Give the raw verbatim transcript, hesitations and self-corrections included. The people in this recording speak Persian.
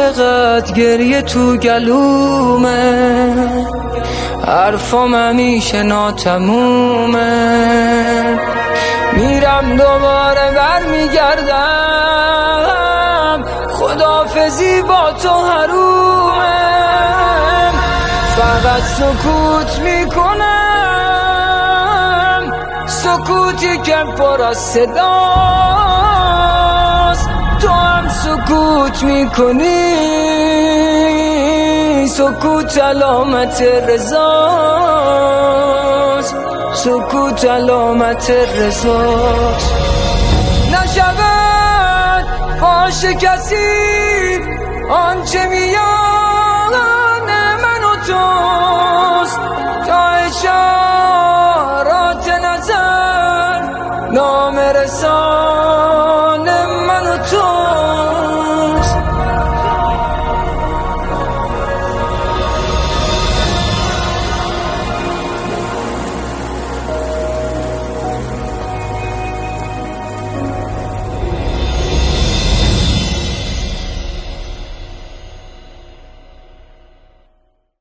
چقدر گریه تو گلومه، حرفام همیشه ناتمومه. میرم دوباره برمیگردم، خداحافظی با تو حرومه. فقط سکوت میکنم، سکوتی که پر از صداست. تو هم سکوت میکنی، سکوت علامت رضاست، سکوت علامت رضاست. نشود فاش کسی آنچه میان من و توست، تا اشارات نظر نام رساست.